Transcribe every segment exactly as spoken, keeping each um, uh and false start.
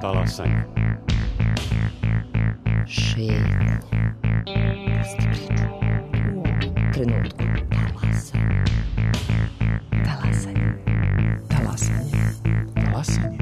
Talasanje. Šetnje. Pusti priču. U ovom trenutku. Talasanje. Talasanje. Talasanje. Talasanje.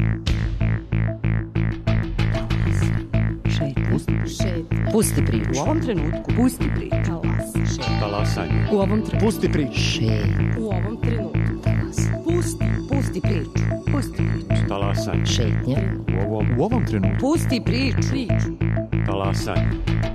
Šetnje. Pusti priču. U ovom trenutku. Pusti priču. Talas. Talasanje. U ovom trenutku. Pusti priču. Šetnje. U ovom trenutku. Talas. Pusti. Pusti priču. Pusti priču. Talasanje. Šetnje. U ovom, U ovom trenutku. Pusti priču. Priču. talasanje.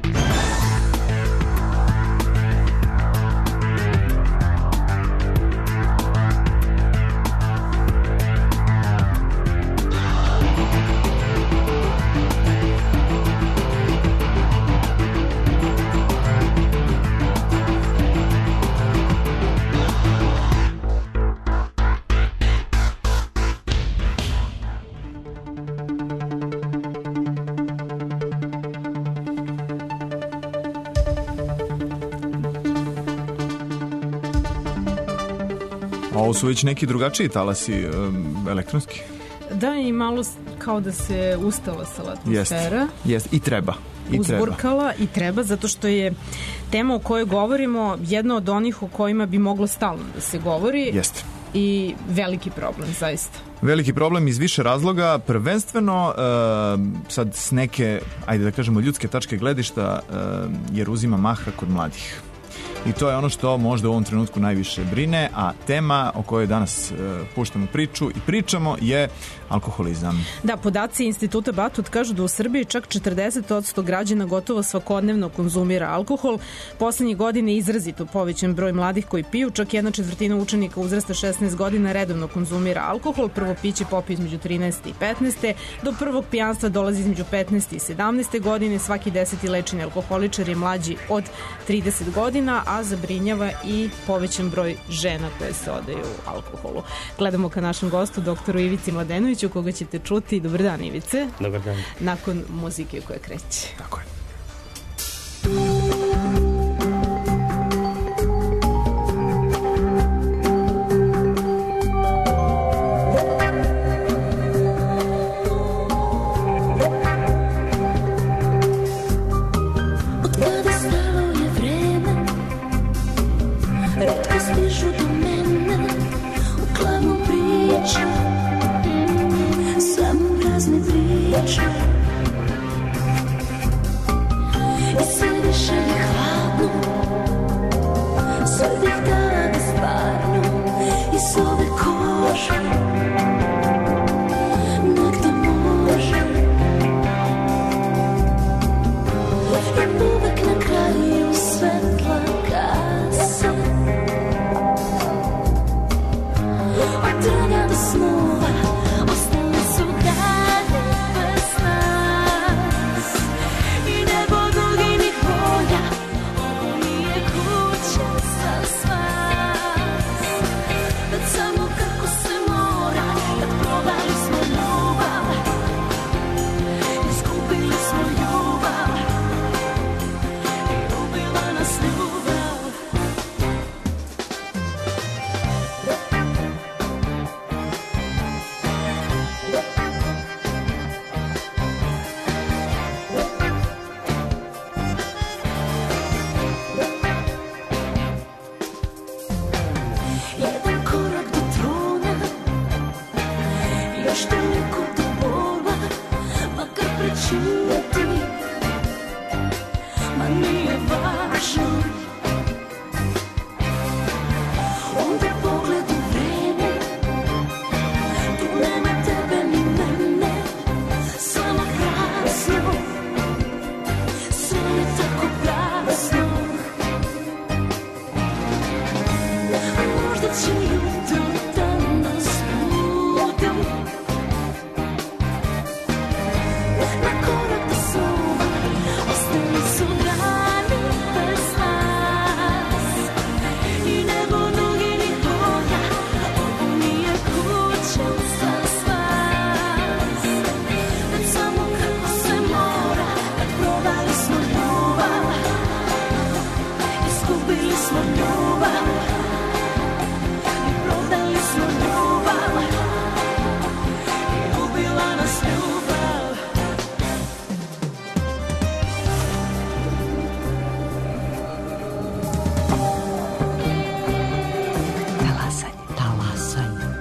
Ovo su već neki drugačiji talasi um, elektronski. Da, i malo kao da se ustalasala atmosfera. Jest, jest. I treba. I uzburkala treba. i treba, zato što je tema o kojoj govorimo jedna od onih o kojima bi moglo stalno da se govori. Jeste. I veliki problem, zaista. Veliki problem iz više razloga, prvenstveno uh, sad s neke, ajde da kažemo, ljudske tačke gledišta, uh, jer uzima maha kod mladih. I to je ono što možda u ovom trenutku najviše brine, a tema o kojoj danas uh, puštamo priču i pričamo je alkoholizam. Da, podaci Instituta Batut kažu da u Srbiji čak četrdeset posto građana gotovo svakodnevno konzumira alkohol. Poslednjih godina je izrazito povećan broj mladih koji piju, čak jedna četvrtina učenika uzrasta šesnaest godina redovno konzumira alkohol. Prvo piće popije između trinaeste i petnaeste. Do prvog pijanstva dolazi između petnaeste i sedamnaeste godine. Svaki deseti lečeni alkoholičar je mlađi od trideset godina, a zabrinjava i povećan broj žena koje se odaju alkoholu. Gledamo ka našem gostu, doktoru Ivici Mladenoviću, koga ćete čuti. Dobar dan, Ivice. Dobar dan. Nakon muzike koja kreće. Tako je.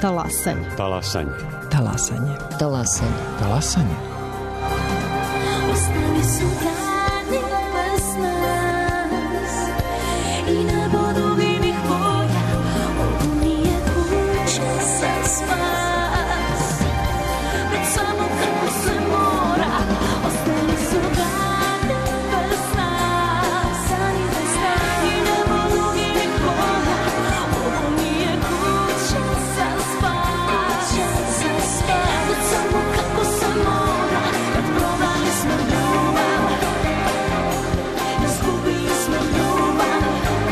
Talasanje. Talasanje. Talasanje. Talasanje. Talasanje. Ostali su dani bez nas i nebo duginih boja, ovo nije kuća za spas, već samo kako se mora. Ostali su dani bez nas i nebo duginih boja, ovo nije kuća za spas, već samo kako se mora. Kad prodali smo ljubav, izgubili smo ljubav,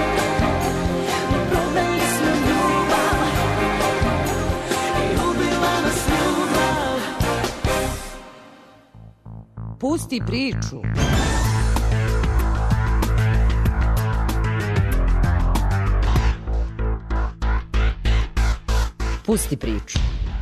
prodali smo ljubav i ubila nas ljubav. Pusti priču. Pusti priču.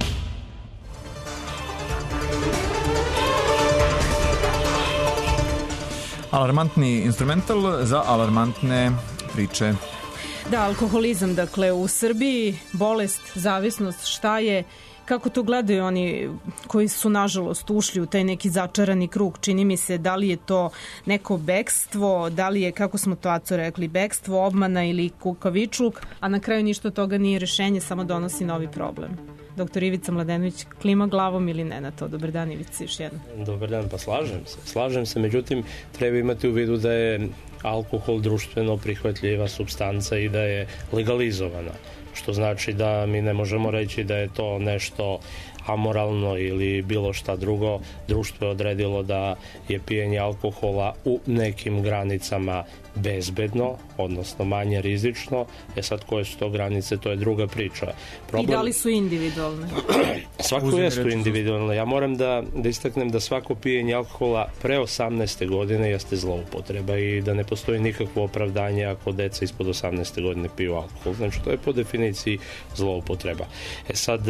Alarmantni instrumental za alarmantne priče. Da, alkoholizam, dakle, u Srbiji bolest, zavisnost, šta je, kako to gledaju oni koji su, nažalost, ušli u taj neki začarani krug. Čini mi se da li je to neko bekstvo, da li je, kako smo to Aco rekli, bekstvo, obmana ili kukavičluk, a na kraju ništa od toga nije rešenje, samo donosi novi problem. Doktor Ivica Mladenović klima glavom ili ne na to? Dobar dan, Ivica, još jedno. Dobar dan, pa slažem se. Slažem se, međutim, treba imati u vidu da je alkohol društveno prihvatljiva supstanca i da je legalizovana. Što znači da mi ne možemo reći da je to nešto amoralno ili bilo šta drugo. Društvo je odredilo da je pijenje alkohola u nekim granicama bezbedno, odnosno manje rizično. E sad, koje su to granice, to je druga priča. Problem... I da li su individualne? Svako jesu individualne. Ja moram da, da istaknem da svako pijenje alkohola pre osamnaeste godine jeste zloupotreba i da ne postoji nikakvo opravdanje ako deca ispod osamnaeste godine piju alkohol. Znači, to je po definiciji zloupotreba. E sad,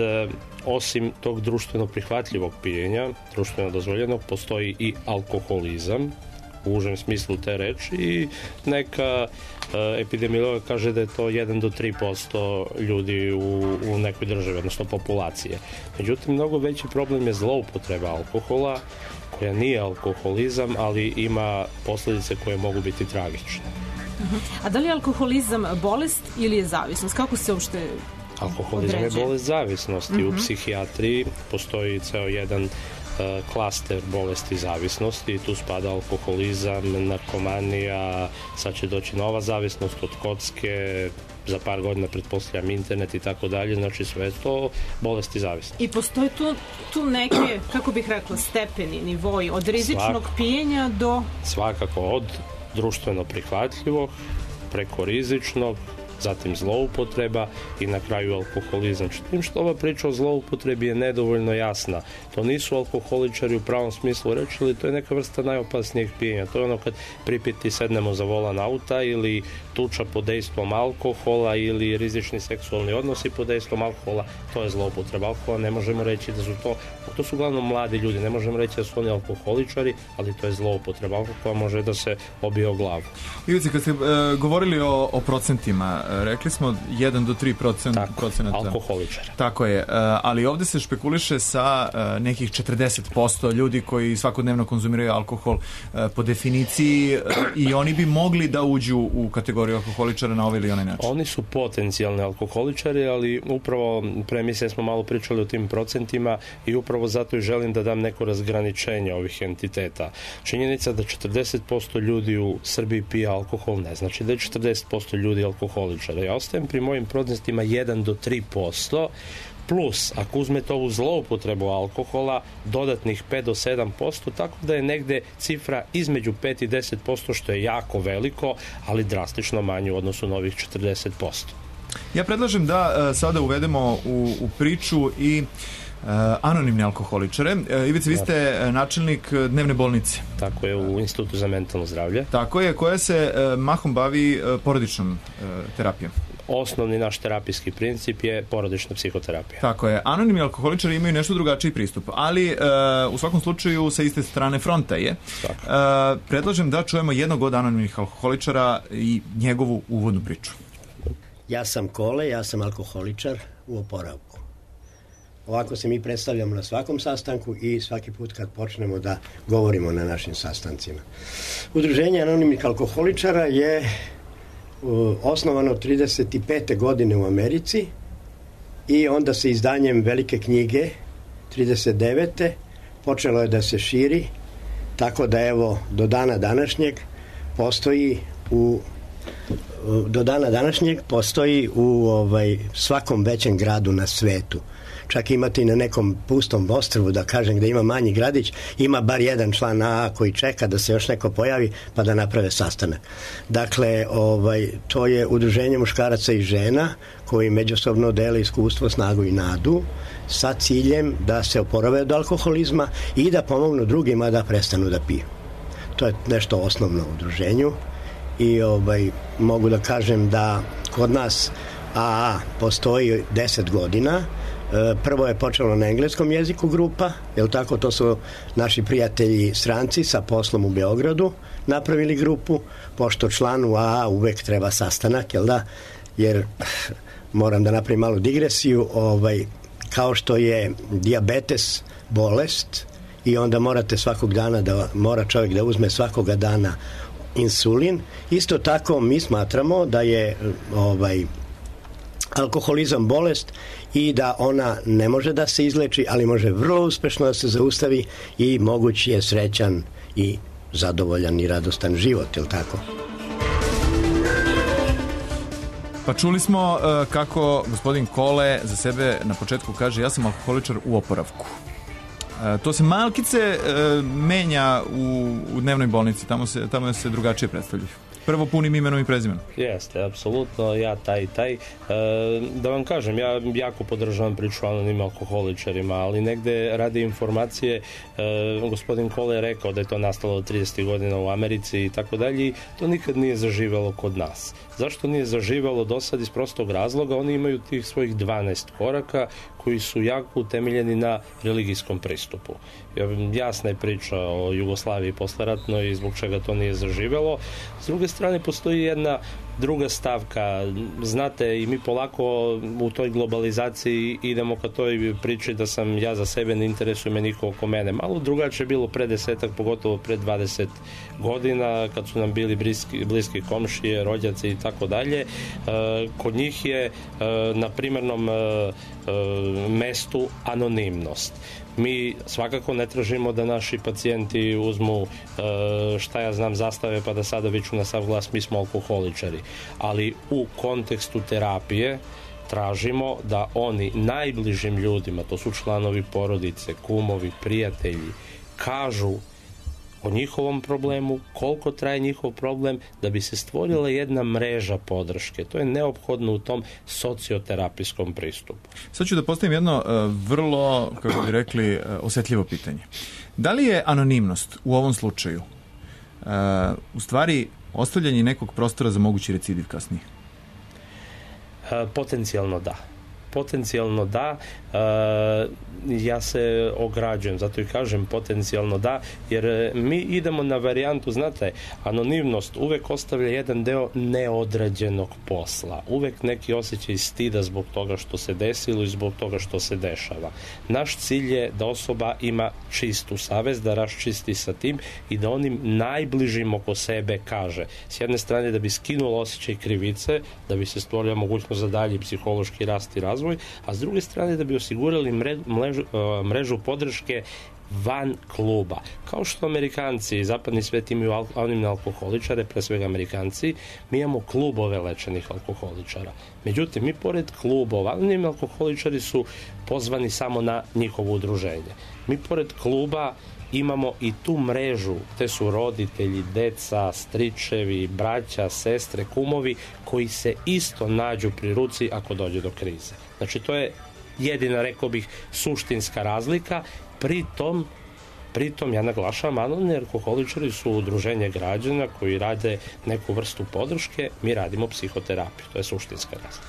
osim tog društveno prihvatljivog pijenja, društveno dozvoljenog, postoji i alkoholizam, u užem smislu te reči, i neka uh, epidemiologa kaže da je to jedan do tri posto ljudi u, u nekoj državi, odnosno populacije. Međutim, mnogo veći problem je zloupotreba alkohola, koja nije alkoholizam, ali ima posledice koje mogu biti tragične. Uh-huh. A da li je alkoholizam bolest ili je zavisnost? Kako se uopšte Alkoholizam određuje? Je bolest zavisnosti. Uh-huh. U psihijatriji postoji ceo jedan klaster bolesti zavisnosti i tu spada alkoholizam, narkomanija, sad će doći nova zavisnost od kocke, za par godina pretpostavljam internet i tako dalje, znači sve je to bolesti zavisnosti. I postoji tu, tu neke, kako bih rekla, stepeni, nivoji, od rizičnog Svak, pijenja do... Svakako, od društveno prihvatljivog, preko rizičnog, zatim zloupotreba i na kraju alkoholizam. Tim što ova priča o zloupotrebi je nedovoljno jasna. To nisu alkoholičari u pravom smislu reči, ali to je neka vrsta najopasnijeg pijenja. To je ono kad pripiti sednemo za volan auta ili tuča pod dejstvom alkohola ili rizični seksualni odnosi pod dejstvom alkohola. To je zloupotreba alkohola. Ne možemo reći da su to, to su uglavnom mladi ljudi, ne možemo reći da su oni alkoholičari, ali to je zloupotreba alkohola, može da se obije o glavu. Ivice, kad ste uh, govorili o, o procentima, rekli smo jedan do tri procenata. Tako, alkoholičara. Tako je, ali ovde se špekuliše sa nekih četrdeset posto ljudi koji svakodnevno konzumiraju alkohol po definiciji i oni bi mogli da uđu u kategoriju alkoholičara na ovaj ili onaj način. Oni su potencijalni alkoholičari, ali upravo pre emisije smo malo pričali o tim procentima i upravo zato i želim da dam neko razgraničenje ovih entiteta. Činjenica da četrdeset posto ljudi u Srbiji pije alkohol ne znači da je četrdeset posto ljudi alkoholičari. Ja ostajem pri mojim procentima jedan do tri posto, plus, ako uzmete ovu zloupotrebu alkohola, dodatnih pet do sedam posto, tako da je negde cifra između pet i deset posto, što je jako veliko, ali drastično manje u odnosu na ovih četrdeset posto. Ja predlažem da sada uvedemo u, u priču i Uh, anonimne alkoholičare. Uh, Ivice, vi ste uh, načelnik dnevne bolnice. Tako je, u Institutu za mentalno zdravlje. Tako je, koja se uh, mahom bavi uh, porodičnom uh, terapijom. Osnovni naš terapijski princip je porodična psihoterapija. Tako je. Anonimni alkoholičari imaju nešto drugačiji pristup, ali uh, u svakom slučaju sa iste strane fronta je. Uh, predlažem da čujemo jednog od anonimnih alkoholičara i njegovu uvodnu priču. Ja sam Kole, ja sam alkoholičar u oporavku. Ovako se mi predstavljamo na svakom sastanku i svaki put kad počnemo da govorimo na našim sastancima. Udruženje anonimnih alkoholičara je uh, osnovano trideset pete godine u Americi i onda se izdanjem velike knjige trideset devete počelo je da se širi, tako da evo do dana današnjeg postoji u do dana današnjeg postoji u ovaj svakom većem gradu na svetu. Čak imate i na nekom pustom ostrvu, da kažem, gde ima manji gradić, ima bar jedan član A A koji čeka da se još neko pojavi pa da naprave sastanak. Dakle, ovaj, to je udruženje muškaraca i žena koji međusobno dele iskustvo, snagu i nadu sa ciljem da se oporave od alkoholizma i da pomognu drugima da prestanu da piju. To je nešto osnovno u udruženju i ovaj, mogu da kažem da kod nas A A postoji deset godina. Prvo je počelo na engleskom jeziku grupa, jel tako, to su naši prijatelji stranci sa poslom u Beogradu napravili grupu, pošto članu A A uvek treba sastanak, jel da, jer moram da napravim malu digresiju, ovaj, kao što je dijabetes bolest i onda morate svakog dana da mora čovjek da uzme svakoga dana insulin, isto tako mi smatramo da je ovaj alkoholizam bolest i da ona ne može da se izleči, ali može vrlo uspešno da se zaustavi i moguć je srećan i zadovoljan i radostan život, je li tako? Pa čuli smo uh, kako gospodin Kole za sebe na početku kaže ja sam alkoholičar u oporavku. Uh, to se malkice uh, menja u, u dnevnoj bolnici, tamo se, tamo se drugačije predstavljaju. Prvo punim imenom i prezimenom. Jeste, apsolutno, ja taj i taj. E, da vam kažem, ja jako podržavam priču o anonimnim alkoholičarima, ali negde radi informacije, e, gospodin Kole je rekao da je to nastalo od tridesetih godina u Americi i tako dalje, i to nikad nije zaživelo kod nas. Zašto nije zaživelo do sad? Iz prostog razloga, oni imaju tih svojih dvanaest koraka koji su jako utemeljeni na religijskom pristupu. Jasna je priča o Jugoslaviji posleratnoj i zbog čega to nije zaživelo. S druge strane, postoji jedna druga stavka. Znate, i mi polako u toj globalizaciji idemo ka toj priči da sam ja za sebe, ne interesuje me niko oko mene. Malo drugačije je bilo pre desetak, pogotovo pre dvadeset godina, kad su nam bili bliski, bliski komšije, rođaci i tako dalje. Kod njih je na primarnom mestu anonimnost. Mi svakako ne tražimo da naši pacijenti uzmu, šta ja znam, zastave pa da sada viču na sav glas mi smo alkoholičari. Ali u kontekstu terapije tražimo da oni najbližim ljudima, to su članovi porodice, kumovi, prijatelji, kažu o njihovom problemu, koliko traje njihov problem, da bi se stvorila jedna mreža podrške. To je neophodno u tom socioterapijskom pristupu. Sad ću da postavim jedno uh, vrlo, kako bi rekli, uh, osetljivo pitanje. Da li je anonimnost u ovom slučaju uh, u stvari ostavljanje nekog prostora za mogući recidiv kasnije? Uh, potencijalno da. Potencijalno da, e, ja se ograđujem, zato i kažem potencijalno da, jer mi idemo na varijantu, znate, anonimnost uvek ostavlja jedan deo neodrađenog posla, uvek neki osjećaj stida zbog toga što se desilo i zbog toga što se dešava. Naš cilj je da osoba ima čistu savest, da raščisti sa tim i da onim najbližim oko sebe kaže. S jedne strane da bi skinulo osjećaj krivice, da bi se stvorila mogućnost za dalji psihološki rast i razvoj, a s druge strane da bi osigurali mrežu, mrežu podrške van kluba. Kao što Amerikanci i zapadni svet imaju anonimne alkoholičare, pre svega Amerikanci, mi imamo klubove lečenih alkoholičara. Međutim, mi pored klubova, anonimni alkoholičari su pozvani samo na njihovo udruženje. Mi pored kluba imamo i tu mrežu, te su roditelji, deca, stričevi, braća, sestre, kumovi, koji se isto nađu pri ruci ako dođe do krize. Znači, to je jedina, rekao bih, suštinska razlika. Pritom, pritom ja naglašavam, anonimni alkoholičari su udruženje građana koji rade neku vrstu podrške, mi radimo psihoterapiju, to je suštinska razlika.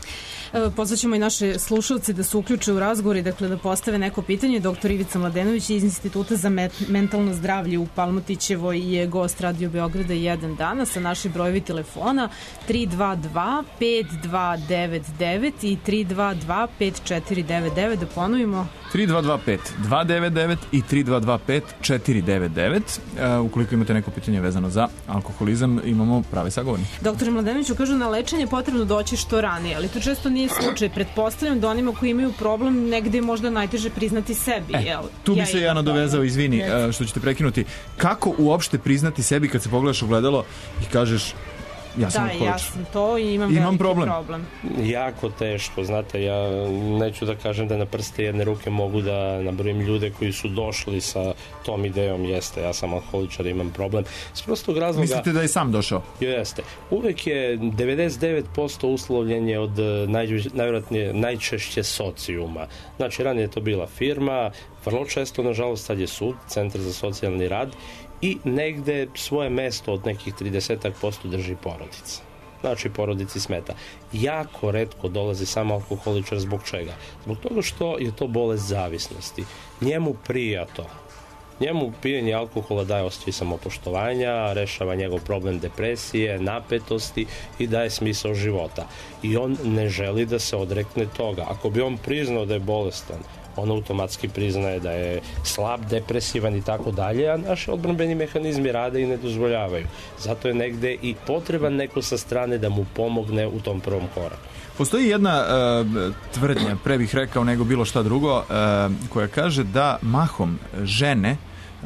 Pozvaćemo i naše slušalce da se uključe u razgovor i dakle da postave neko pitanje. Doktor Ivica Mladenović iz Instituta za mentalno zdravlje u Palmotićevoj je gost Radio Beograda jedan dana sa našim brojevi telefona tri dva dva pet dva devet devet i tri dva dva pet četiri devet devet. Da ponovimo. tri dva dva pet dva devet devet i tri dva dva pet četiri devet devet. Uh, ukoliko imate neko pitanje vezano za alkoholizam, imamo pravi sagovornik. Doktor Mladenoviću, kažu na lečenje potrebno doći što ranije, ali to često nije slučaj. Pretpostavljam da onima koji imaju problem negde je možda najteže priznati sebi. E, jel? tu bi ja se ja nadovezao, izvini, yes. što ćete prekinuti. Kako uopšte priznati sebi kad se pogledaš u gledalo i kažeš ja sam da, ja sam to i imam, imam veliki problem. problem. Jako teško, znate, ja neću da kažem da na prste jedne ruke mogu da nabrojim ljude koji su došli sa tom idejom, jeste, ja sam alkoholičar, imam problem. S prostog razloga... Mislite da je sam došao? Jeste. Uvek je devedeset devet posto uslovljenje od najvjerojatnije najčešće socijuma. Znači, ranije je to bila firma, vrlo često, nažalost, sad je sud, Centar za socijalni rad, i negde svoje mesto od nekih trideset posto drži porodica. Znači, porodici smeta. Jako retko dolazi samo alkoholičar. Zbog čega? Zbog toga što je to bolest zavisnosti. Njemu prija to. Njemu pijenje alkohola daje osjećaj samopoštovanja, rešava njegov problem depresije, napetosti i daje smisao života. I on ne želi da se odrekne toga. Ako bi on priznao da je bolestan, on automatski priznaje da je slab, depresivan i tako dalje, a naši odbrambeni mehanizmi rade i ne dozvoljavaju. Zato je negde i potreban neko sa strane da mu pomogne u tom prvom koraku. Postoji jedna uh, tvrdnja, pre bih rekao nego bilo šta drugo, uh, koja kaže da mahom žene, uh,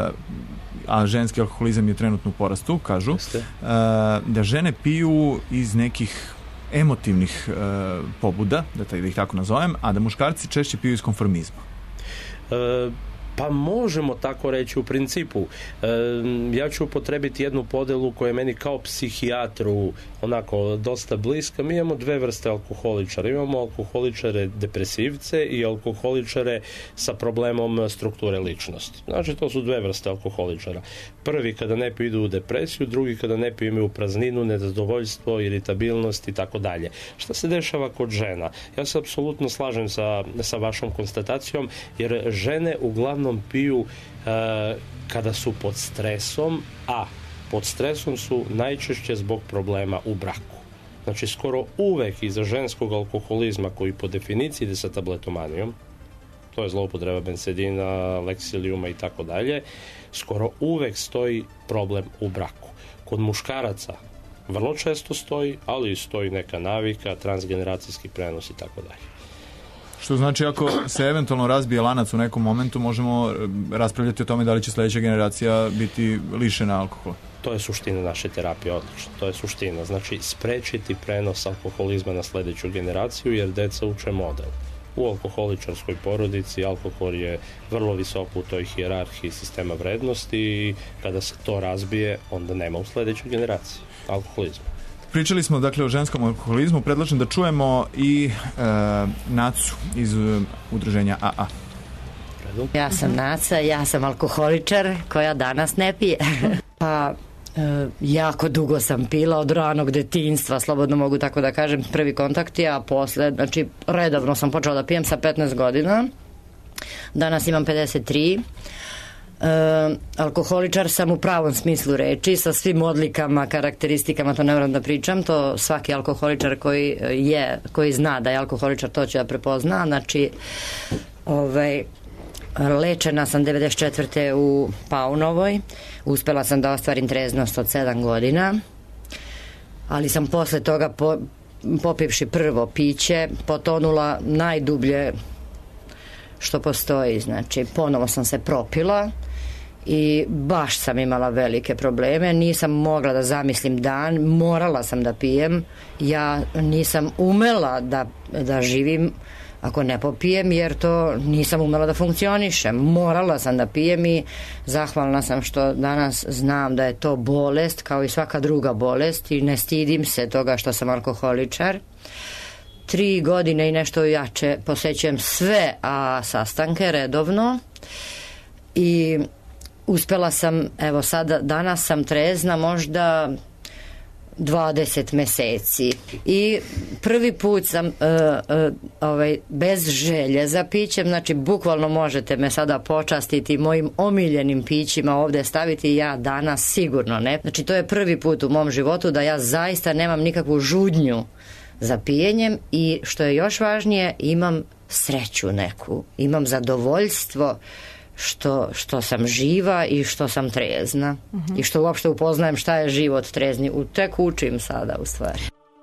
a ženski alkoholizam je trenutno u porastu, kažu, uh, da žene piju iz nekih emotivnih uh, pobuda, da, da ih tako nazovem, a da muškarci češće piju iz konformizma. E, pa možemo tako reći u principu. E, ja ću upotrebiti jednu podelu koja je meni kao psihijatru onako dosta bliska. Mi imamo dve vrste alkoholičara. Imamo alkoholičare depresivce i alkoholičare sa problemom strukture ličnosti. Znači, to su dve vrste alkoholičara. Prvi kada ne piju idu u depresiju, drugi kada ne piju imaju prazninu, nezadovoljstvo, iritabilnost i tako dalje. Šta se dešava kod žena? Ja se apsolutno slažem sa, sa vašom konstatacijom, jer žene uglavnom piju e, kada su pod stresom, a pod stresom su najčešće zbog problema u braku. Znači, skoro uvek iza ženskog alkoholizma, koji po definiciji ide sa tabletomanijom, to je zloupotreba bensedina, leksilijuma i tako dalje, skoro uvek stoji problem u braku. Kod muškaraca vrlo često stoji, ali stoji neka navika, transgeneracijski prenos i tako dalje. Što znači, ako se eventualno razbije lanac u nekom momentu, možemo raspravljati o tome da li će sledeća generacija biti lišena alkohola. To je suština naše terapije, odlično. To je suština. Znači, sprečiti prenos alkoholizma na sledeću generaciju, jer deca uče model. U alkoholičarskoj porodici alkohol je vrlo visoko u toj hijerarhiji sistema vrednosti i kada se to razbije, onda nema u sledećoj generaciji alkoholizma. Pričali smo dakle o ženskom alkoholizmu, predlažem da čujemo i e, Nacu iz e, udruženja A A. Ja sam Naca, ja sam alkoholičar koja danas ne pije. Pa e, jako dugo sam pila od ranog detinjstva, slobodno mogu tako da kažem, prvi kontakti, a posle, znači redovno sam počela da pijem sa petnaest godina. Danas imam pedeset tri. E, alkoholičar sam u pravom smislu reči, sa svim odlikama, karakteristikama, to ne moram da pričam, to svaki alkoholičar koji je, koji zna da je alkoholičar, to će da prepozna. Znači, ovaj, lečena sam devedeset četvrte u Paunovoj, uspela sam da ostvarim treznost od sedam godina, ali sam posle toga po, popivši prvo piće potonula najdublje što postoji. Znači, ponovo sam se propila i baš sam imala velike probleme, nisam mogla da zamislim dan, morala sam da pijem, ja nisam umela da, da živim ako ne popijem, jer to nisam umela da funkcionišem, morala sam da pijem i zahvalna sam što danas znam da je to bolest kao i svaka druga bolest i ne stidim se toga što sam alkoholičar. Tri godine i nešto jače posećujem sve a sastanke redovno i uspela sam, evo sada, danas sam trezna možda dvadeset meseci i prvi put sam uh, uh, ovaj, bez želje za pićem, znači bukvalno možete me sada počastiti mojim omiljenim pićima ovde staviti, ja danas sigurno ne. Znači to je prvi put u mom životu da ja zaista nemam nikakvu žudnju za pijenjem i što je još važnije, imam sreću neku, imam zadovoljstvo što, što sam živa i što sam trezna uh-huh. i što uopšte upoznajem šta je život trezni. U tek učim sada u stvari.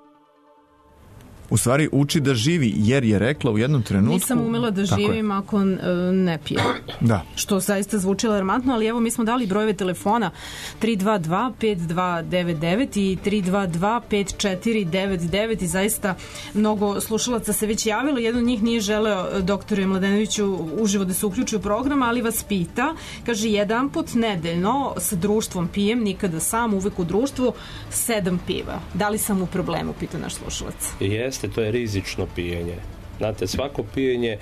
U stvari uči da živi, jer je rekla u jednom trenutku... Nisam umela da živim ako uh, ne pijem. Da. Što zaista zvuči alarmantno, ali evo mi smo dali brojeve telefona tri dva dva pet dva devet devet i tri dva dva pet četiri devet devet i zaista mnogo slušalaca se već javilo. Jedan od njih nije želeo doktoru Mladenoviću uživo da se uključi u program, ali vas pita, kaže, jedan put nedeljno sa društvom pijem, nikada sam, uvek u društvu, sedam piva. Da li sam u problemu, pita naš slušalac. Jeste, to je rizično pijenje. Znate, svako pijenje,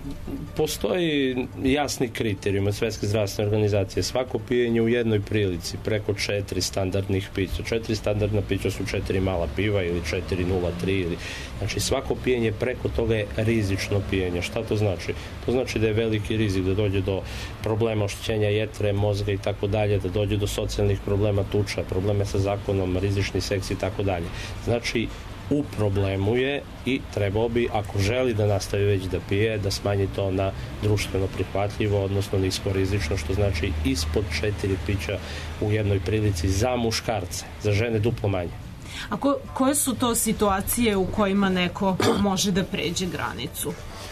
postoji jasni kriterijum od Svetske zdravstvene organizacije. Svako pijenje u jednoj prilici preko četiri standardnih pića. Četiri standardna pića su četiri mala piva ili četiri nula tri. Ili... Znači, svako pijenje preko toga je rizično pijenje. Šta to znači? To znači da je veliki rizik da dođe do problema oštećenja jetre, mozga i tako dalje, da dođe do socijalnih problema tuča, probleme sa zakonom, rizični seks i tako dalje. Znači, u problemu je i trebao bi, ako želi da nastavi već da pije, da smanji to na društveno prihvatljivo, odnosno niskorizično, što znači ispod četiri pića u jednoj prilici za muškarce, za žene duplo manje. A ko, koje su to situacije u kojima neko može da pređe granicu?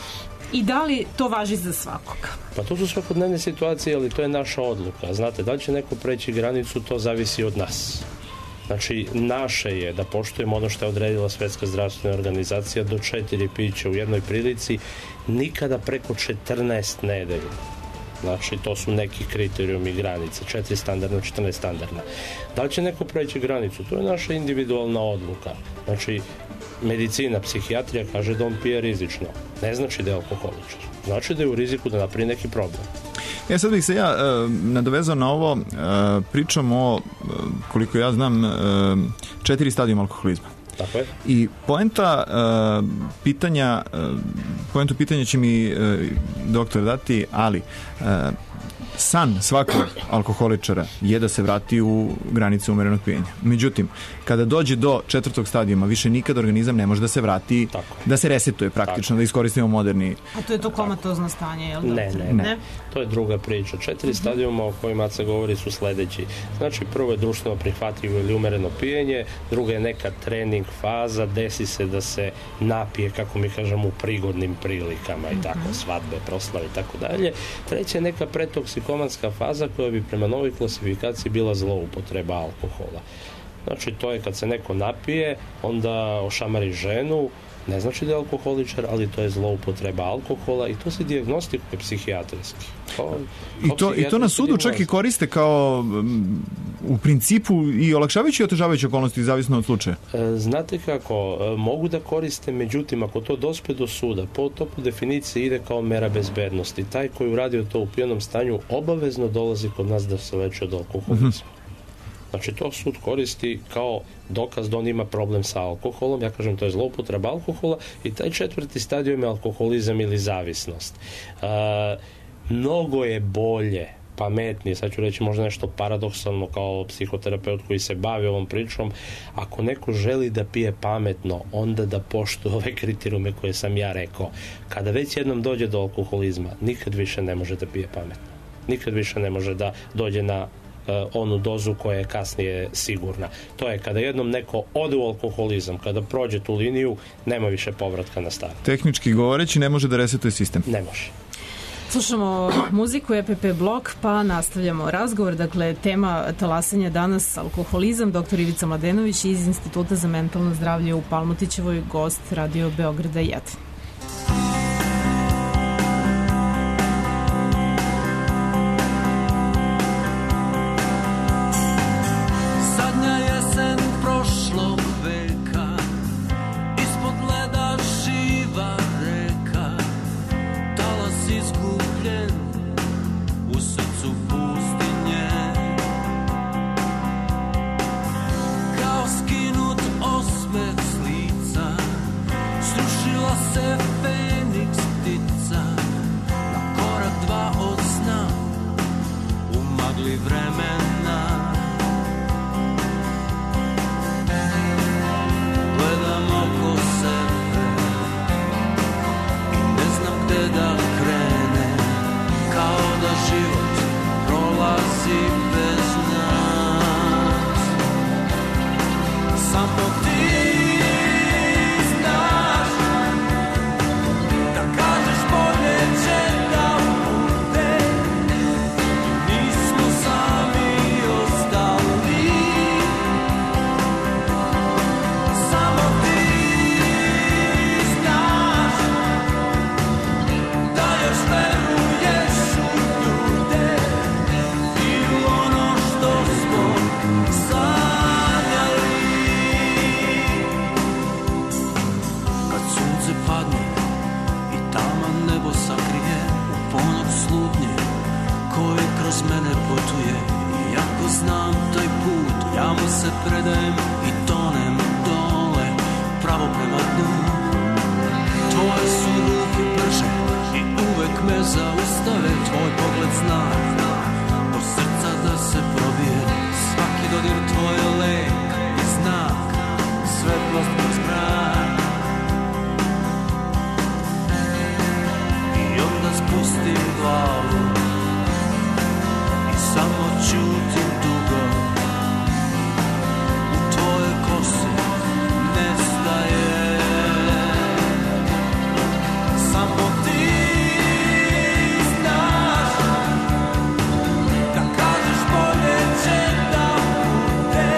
I da li to važi za svakoga? Pa to su svakodnevne situacije, ali to je naša odluka. Znate, da li će neko preći granicu, to zavisi od nas. Znači, naše je da poštujemo ono što je odredila Svetska zdravstvena organizacija, do četiri pića u jednoj prilici, nikada preko četrnaest nedelju. Znači, to su neki kriterijumi i granice, četiri standardna, četrnaest standardna. Da li će neko preći granicu? To je naša individualna odluka. Znači, medicina, psihijatrija kaže da on pije rizično. Ne znači da je alkoholičar. Znači da je u riziku da napravi neki problem. Ja sad bih se ja uh, nadovezao na ovo, uh, pričam o, uh, koliko ja znam, uh, četiri stadijuma alkoholizma. Tako je. I poenta uh, pitanja, uh, poentu pitanja će mi uh, doktor dati, ali uh, san svakog alkoholičara je da se vrati u granice umerenog pijenja. Međutim, kada dođe do četvrtog stadijuma, više nikad organizam ne može da se vrati, tako, da se resetuje praktično, tako, da iskoristimo moderni... A to je to komatozno stanje, je li? Ne, ne, ne. To je druga priča. Četiri uh-huh. stadijuma o kojima se govori su sledeći. Znači, prvo je društveno prihvatljivo ili umereno pijenje, druga je neka trening faza, desi se da se napije, kako mi kažemo, u prigodnim prilikama i tako, uh-huh. svadbe, proslave i tako dalje. Treća je neka pretoksikomanska faza koja bi prema novoj klasifikaciji bila zloupotreba alkohola. Znači, to je kad se neko napije, onda ošamari ženu, ne znači da je alkoholičar, ali to je zloupotreba alkohola i to se dijagnostikuje psihijatrijski. To, I, to, I to na sudu čak i koriste kao um, u principu i olakšavajući i otežavajući okolnosti, zavisno od slučaja. Znate kako, mogu da koriste, međutim, ako to dospe do suda, po topu definicije ide kao mera bezbednosti. Taj koji uradio to u pijanom stanju obavezno dolazi kod nas da se leči od alkoholizma. Uh-huh. Znači, to sud koristi kao dokaz da on ima problem sa alkoholom. Ja kažem, to je zloupotreba alkohola i taj četvrti stadijum je alkoholizam ili zavisnost. E, mnogo je bolje, pametnije, sad ću reći možda nešto paradoksalno kao psihoterapeut koji se bavi ovom pričom, ako neko želi da pije pametno, onda da poštuje ove kriterijume koje sam ja rekao. Kada već jednom dođe do alkoholizma, nikad više ne može da pije pametno. Nikad više ne može da dođe na onu dozu koja je kasnije sigurna. To je kada jednom neko ode u alkoholizam, kada prođe tu liniju, nema više povratka na staro. Tehnički govoreći, ne može da resetuje sistem. Ne može. Slušamo muziku E P P Blok, pa nastavljamo razgovor. Dakle, tema talasanja danas alkoholizam. Doktor Ivica Mladenović iz Instituta za mentalno zdravlje u Palmotićevoj, gost Radio Beograda jedan. Skin Feniks ptica na korak dva od sna u magli vremena. Gledam oko sebe i ne znam gde da krenem, kao da život prolazi bez nas. Samo ti znaš da kažeš bolje će da bude, nismo sami ostali. Samo ti znaš da još veruješ u ljude i u ono što smo sanjali. Kad sunce padne i taman nebo sakrije, u ponok slutnje koji kroz mene putuje, iako znam taj put, ja mu se predajem i tonem dole, pravo prema dnu. Tvoje su ruke brže i uvek me zaustave, tvoj pogled zna do srca da se probije, svaki dodir tvoje lek i znak, svetlost kroz mrak. I onda spustim glavu i samo ćutim dugo, u tvoje kose nestaje. Samo ti znaš da kažeš bolje će da bude,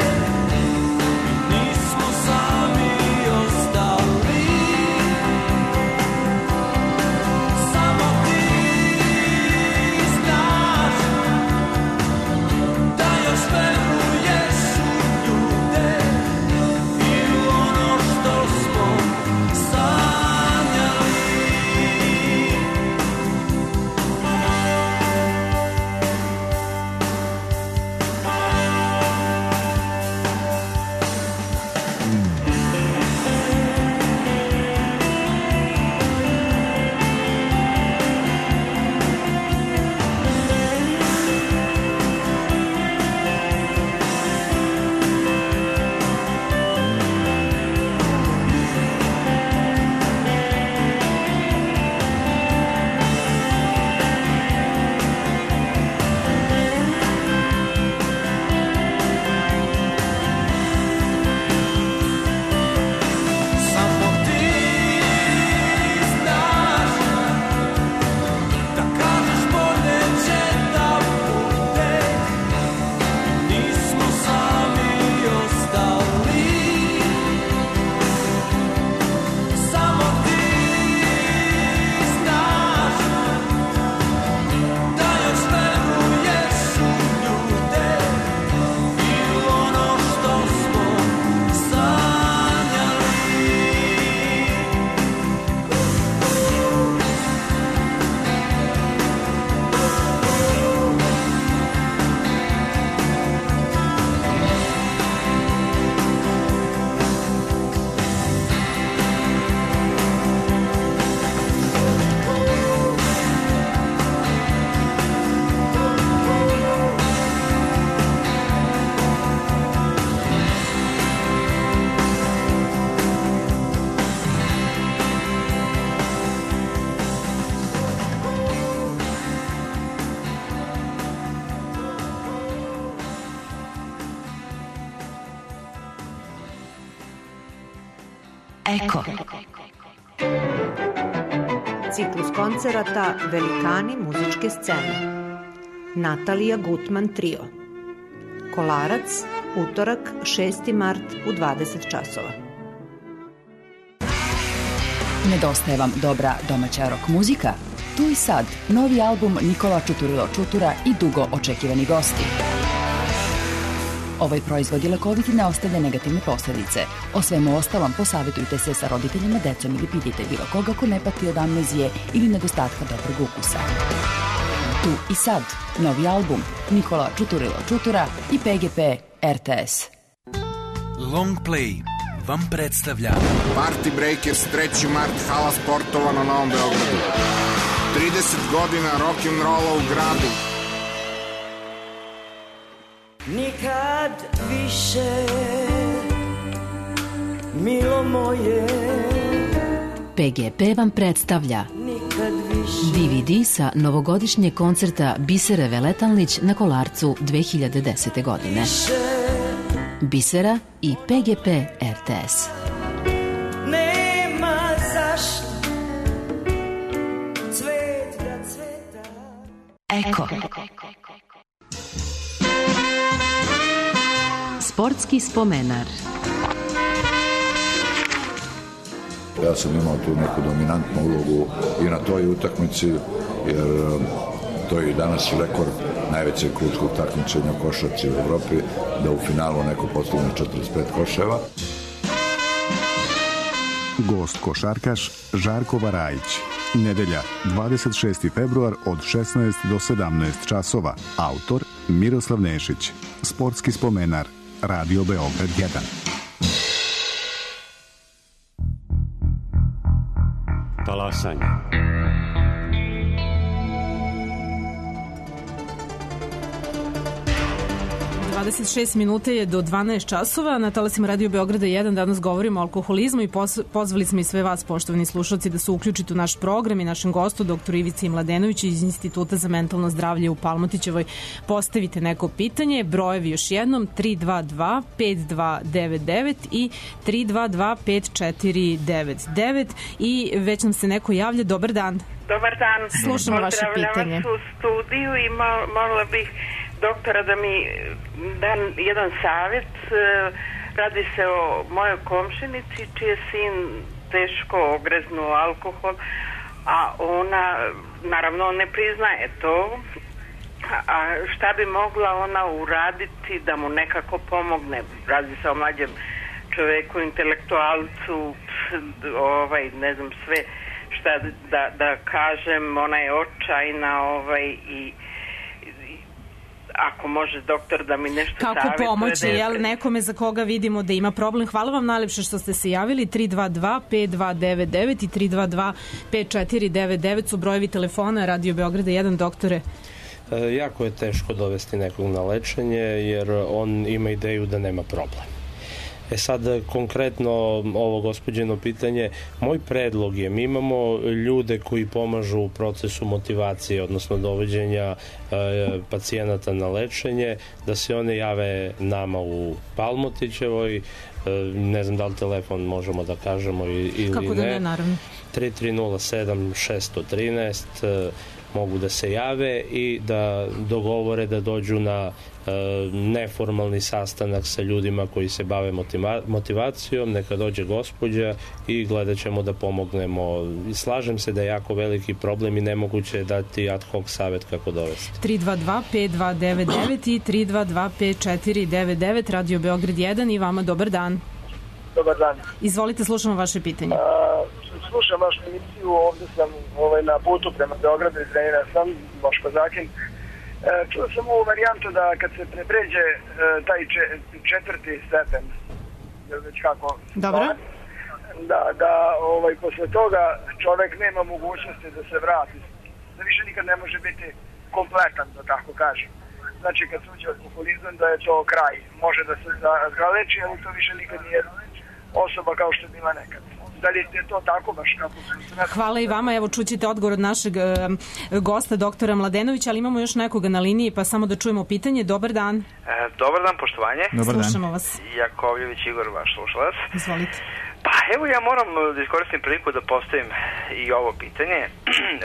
nismo sami ostali. Samo ti znaš da još veruješ u ljude i u ono što smo sanjali. Samo ti znaš da kažeš bolje će da bude, nismo sami ostali. Samo ti znaš da još veruješ u ljude i u ono što smo sanjali. Eko. Ciklus koncerata Velikani muzičke scene. Natalija Gutman trio. Kolarac, utorak, šesti mart u dvadeset časova. Nedostaje vam dobra domaća rock muzika? Tu i sad, novi album Nikola Čuturilo Čutura i dugo očekivani gosti. Ovaj proizvod je lekovit i ne ostavlja negativne posledice. O svemu ostalom posavjetujte se sa roditeljima, decom ili pitajte bilo koga ko ne pati od amnezije ili nedostatka dobrog ukusa. Tu i sad, novi album Nikola Čuturilo Čutura i P G P R T S. Long Play. vam predstavlja Party Breakers treći mart hala sportova na Novom Beogradu. trideset godina rock'n'rolla u gradu. Nikad više, milo moje. P G P vam predstavlja D V D sa novogodišnjeg koncerta Bisere Veletalnić na Kolarcu dve hiljade desete. godine. Bisera i P G P R T S. Nema zašto cvet da cveta. Eko. Sportski spomenar. Ja sam imao tu neku dominantnu ulogu i na toj utakmici, jer to je i danas rekord najvećeg klubskog takmičenja u košarci u Evropi, da u finalu neko postigne četrdeset pet koševa. Gost košarkaš Žarko Varajić. Nedelja, dvadeset šesti februar od šesnaest do sedamnaest časova. Autor Miroslav Nešić. Sportski spomenar. Radio Beograd jedan. Talasanje. dvadeset šest minuta je do dvanaest časova. Na talasima Radio Beograda jedan danas govorimo o alkoholizmu i pozvali smo i sve vas, poštovani slušalci, da se uključite u naš program i našem gostu, doktoru Ivici Mladenoviću iz Instituta za mentalno zdravlje u Palmotićevoj. Postavite neko pitanje, brojevi još jednom tri dva dva pet dva devet devet i tri dva dva pet četiri devet devet. I već nam se neko javlja. Dobar dan. Dobar dan. Slušamo vaše pitanje. Pozdravljam vas u studiju i molila bih doktora da mi da jedan savjet. Radi se o mojoj komšinici čiji je sin teško ogreznuo alkohol, a ona naravno ne priznaje to. A šta bi mogla ona uraditi da mu nekako pomogne? Radi se o mlađem čoveku, intelektualcu, ovaj, ne znam sve šta da, da kažem, ona je očajna, ovaj, i ako može doktor da mi nešto savjetuje. Kako pomoći, jel, nekome za koga vidimo da ima problem? Hvala vam najlepše što ste se javili. tri dva dva pet dva devet devet i tri dva dva pet četiri devet devet su brojevi telefona Radio Beograda jedan, doktore. E, jako je teško dovesti nekog na lečenje jer on ima ideju da nema problem. E sad, konkretno ovo gospođeno pitanje, moj predlog je, mi imamo ljude koji pomažu u procesu motivacije, odnosno dovođenja e, pacijenata na lečenje, da se one jave nama u Palmotićevoj, e, ne znam da li telefon možemo da kažemo ili ne. Kako da ne, naravno. tri tri nula sedam šest jedan tri e, mogu da se jave i da dogovore da dođu na e, neformalni sastanak sa ljudima koji se bave motiva, motivacijom, neka dođe gospođa i gledat ćemo da pomognemo. Slažem se da je jako veliki problem i nemoguće je dati ad hoc savjet kako dovesti. tri dva dva pet dva devet devet i tri dva dva pet četiri devet devet, Radio Beograd jedan i vama dobar dan. Dobar dan. Izvolite, slušamo vaše pitanje. A, slušam vašu emisiju, ovde sam ovaj, na putu prema Beogradu, iz Renina sam, Boško Zakin. E, čuo sam ovu varijantu da kad se prepređe e, taj če, četvrti stepen, je već kako? Dobro. Da, da ovaj, posle toga čovek nema mogućnosti da se vrati, da više nikad ne može biti kompletan, da tako kažem. Znači kad se uđe alkoholizam da je to kraj. Može da se zaleči, ali to više nikad nije osoba kao što je bila nekad. Da li je to tako baš kako se... Hvala i vama, evo čućete odgovor od našeg e, gosta, doktora Mladenovića, ali imamo još nekoga na liniji, pa samo da čujemo pitanje. Dobar dan. E, dobar dan, poštovanje. Dobar dan. Slušamo vas. Jakovljević Igor, vaš slušalac. Izvolite. Pa evo, ja moram da iskoristim priliku da postavim i ovo pitanje. e,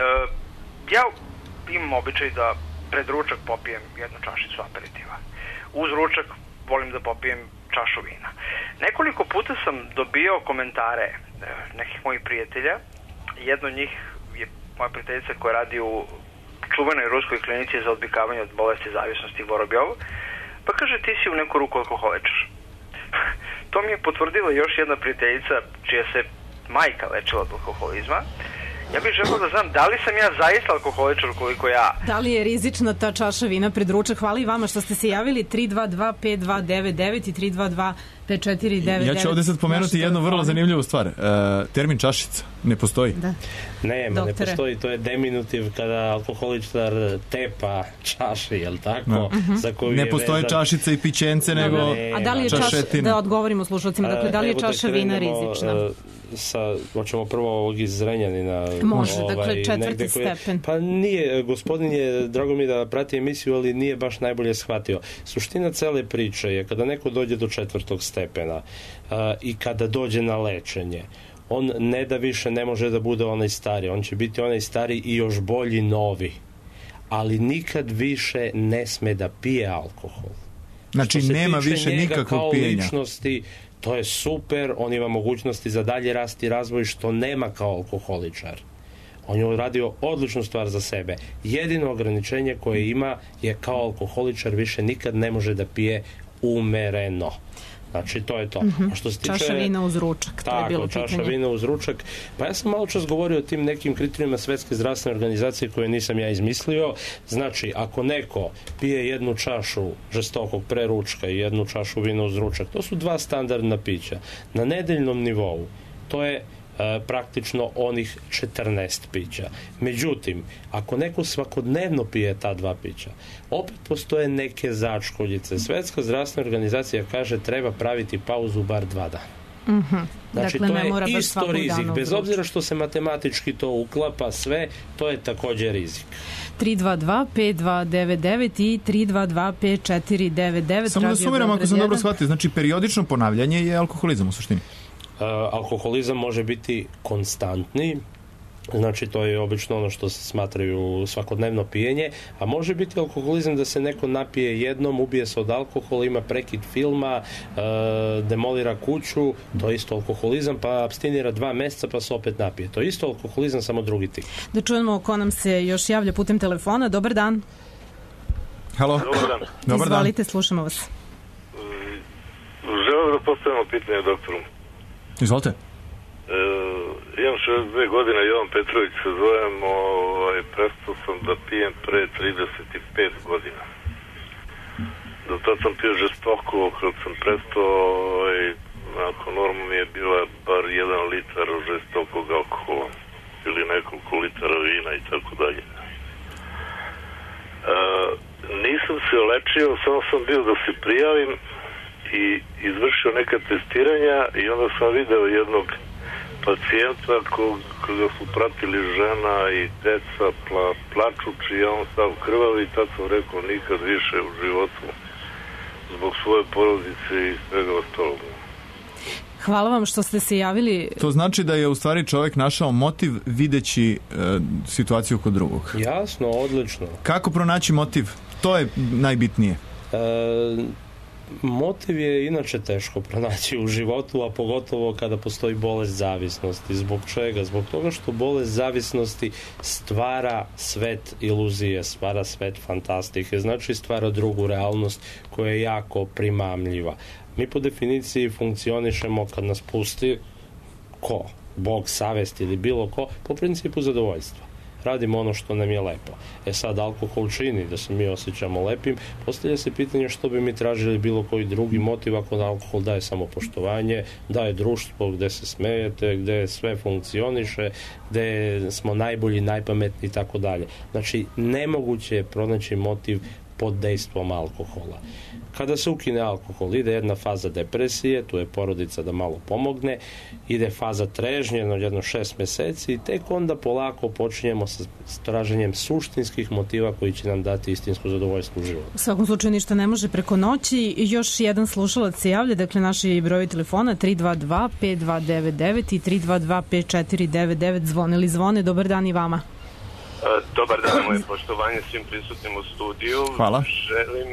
ja imam običaj da pred ručak popijem jednu čašicu aperitiva. Uz ručak volim da popijem čašu vina. Nekoliko puta sam dobio komentare nekih mojih prijatelja. Jedno od njih je moja prijateljica koja radi u čuvenoj ruskoj klinici za odvikavanje od bolesti zavisnosti Vorobjov. Pa kaže, ti si u neku ruku alkoholičar. To mi je potvrdila još jedna prijateljica čija se majka lečila od alkoholizma. Ja bih želeo da znam da li sam ja zaista alkoholičar koliko ja. Da li je rizična ta čaša vina pred ručak? Hvala i vama što ste se javili. tri dva dva pet dva devet devet i tri dva dva pet četiri devet devet. Ja ću ovde sad pomenuti jednu vrlo zanimljivu stvar. E, termin čašica ne postoji. Da. Nema, ne postoji, to je deminutiv kada alkoholičar tepa čaše, jel tako? No. Za koju ne je postoji vezan... čašica i pićence, nego A da li je čaša, da odgovorimo slušalcima, dakle, da li je čaša vina rizična? Sa, hoćemo prvo ovog iz Zrenjanina. Može, ovaj, dakle, četvrti koje, stepen. Pa nije, gospodin je, drago mi da prati emisiju, ali nije baš najbolje shvatio. Suština cele priče je kada neko dođe do četvrtog stepena uh, i kada dođe na lečenje, on ne da više ne može da bude onaj stari, on će biti onaj stari i još bolji novi, ali nikad više ne sme da pije alkohol. Znači nema više nikakvog pijenja. Ličnosti, to je super, on ima mogućnosti za dalje rast i razvoj što nema kao alkoholičar. On je uradio odličnu stvar za sebe. Jedino ograničenje koje ima je kao alkoholičar više nikad ne može da pije umereno. Znači, to je to. Mm-hmm. A što se tiče, čaša vina uz ručak, to tako, je bilo čaša pitanje. vina uz ručak. Pa ja sam malo čas govorio o tim nekim kriterijima Svetske zdravstvene organizacije koje nisam ja izmislio. Znači, ako neko pije jednu čašu žestokog preručka i jednu čašu vina uz ručak, to su dva standardna pića. Na nedeljnom nivou to je E, praktično onih četrnaest pića. Međutim, ako neko svakodnevno pije ta dva pića, opet postoje neke začkoljice. Svetska zdravstvena organizacija kaže treba praviti pauzu bar dva dana. Mm-hmm. Znači, dakle, to ne je mora baš isto rizik. dana Bez obzira što se matematički to uklapa sve, to je također rizik. tri dva dva pet dva devet devet i tri dva dva pet četiri devet devet. Samo da sumiram ako sam dobro shvatio, znači periodično ponavljanje je alkoholizam u suštini. Uh, alkoholizam može biti konstantni, znači to je obično ono što se smatraju svakodnevno pijenje, a može biti alkoholizam da se neko napije jednom, ubije se od alkohola, ima prekid filma, uh, demolira kuću, to je isto alkoholizam, pa apstinira dva meseca pa se opet napije. To je isto alkoholizam, samo drugi tip. Da čujemo ko nam se još javlja putem telefona. Dobar dan. Halo. Dobar dan. Dobar Izvolite, dan. slušamo vas. Želim da postavimo pitanje doktoru. Izvolite. E, imam šezdeset dve godine, Jovan Petrović se zovem, ovaj, prestao sam da pijem pre trideset pet godina. Do tad sam pio žestoko, kad sam prestao, ovaj, ako norma mi je bila bar jedan litar žestokog alkohola ili nekoliko litara vina i tako dalje. E, nisam se lečio, samo sam bio da se prijavim i izvršio neka testiranja i onda sam video jednog pacijenta koga su pratili žena i deca pla, plačući, a on stav krvavi i tad sam rekao nikad više u životu zbog svoje porodice i svega ostalog. Hvala vam što ste se javili. To znači da je u stvari čovjek našao motiv videći e, situaciju kod drugog. Jasno, odlično. Kako pronaći motiv? To je najbitnije. E, motiv je inače teško pronaći u životu, a pogotovo kada postoji bolest zavisnosti. Zbog čega? Zbog toga što bolest zavisnosti stvara svet iluzije, stvara svet fantastike, znači stvara drugu realnost koja je jako primamljiva. Mi po definiciji funkcionišemo kad nas pusti ko? Bog, savest ili bilo ko, po principu zadovoljstva. Radimo ono što nam je lepo. E sad, alkohol čini da se mi osjećamo lepim, postavlja se pitanje što bi mi tražili bilo koji drugi motiv ako alkohol daje samopoštovanje, daje društvo gde se smejete, gde sve funkcioniše, gde smo najbolji, najpametni i tako dalje. Znači, nemoguće je pronaći motiv pod dejstvom alkohola. Kada se ukine alkohol, ide jedna faza depresije, tu je porodica da malo pomogne, ide faza trežnje, jedno šest meseci i tek onda polako počinjemo sa traženjem suštinskih motiva koji će nam dati istinsko zadovoljstvo u životu. U svakom slučaju ništa ne može preko noći. Još jedan slušalac se javlja, dakle naši brojevi telefona tri dva dva pet dva devet devet i tri dva dva pet četiri devet devet. Zvone li zvone? Dobar dan i vama. Dobar dan, moje poštovanje svim prisutnim u studiju. Hvala. Želim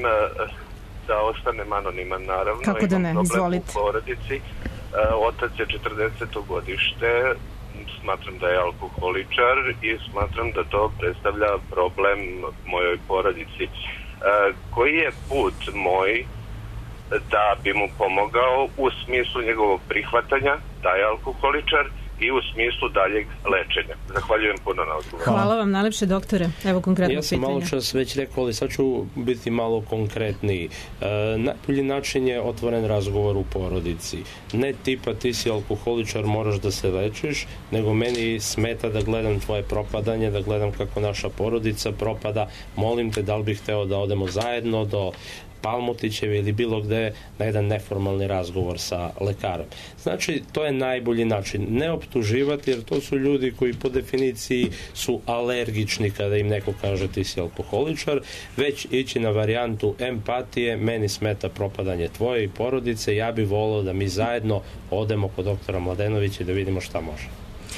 da ostanem anoniman, naravno. Kako da ne, izvolite. U porodici. Otac je četrdeseto godište, smatram da je alkoholičar i smatram da to predstavlja problem mojoj porodici. Koji je put moj da bi mu pomogao u smislu njegovog prihvatanja da je alkoholičar i u smislu daljeg lečenja. Zahvaljujem puno na odgovor. Hvala vam najlepše, doktore. Evo konkretno pitanje. Ja sam malo čas već rekao, ali sad ću biti malo konkretniji. E, najbolji način je otvoren razgovor u porodici. Ne tipa ti si alkoholičar, moraš da se lečiš, nego meni smeta da gledam tvoje propadanje, da gledam kako naša porodica propada. Molim te, da li bih hteo da odemo zajedno do Palmotićeve ili bilo gde na jedan neformalni razgovor sa lekarom. Znači, to je najbolji način. Ne optuživati, jer to su ljudi koji po definiciji su alergični kada im neko kaže ti si alkoholičar, već ići na varijantu empatije, meni smeta propadanje tvoje i porodice, ja bih volio da mi zajedno odemo kod doktora Mladenovića i da vidimo šta može.